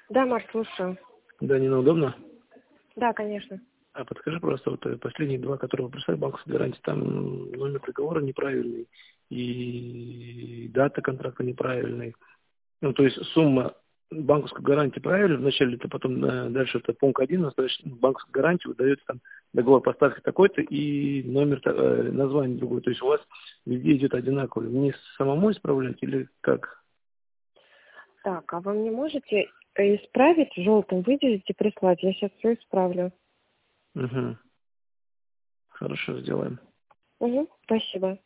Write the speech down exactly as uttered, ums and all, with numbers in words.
Да, Марк, слушаю. Да, не удобно? Да, конечно. А подскажи, просто вот э, последние два, которые вы прислали, банковской гарантии, там номер договора неправильный и дата контракта неправильный. Ну, то есть сумма банковской гарантии правильно, вначале это потом э, дальше это пункт один, достаточно банковской гарантии выдается там договор поставки такой-то и номер, э, название другое. То есть у вас везде идет одинаковый. Мне самому исправлять или как? Так, а вы мне можете э, исправить, в желтом выделить и прислать? Я сейчас все исправлю. Угу. Хорошо, сделаем. Угу, спасибо.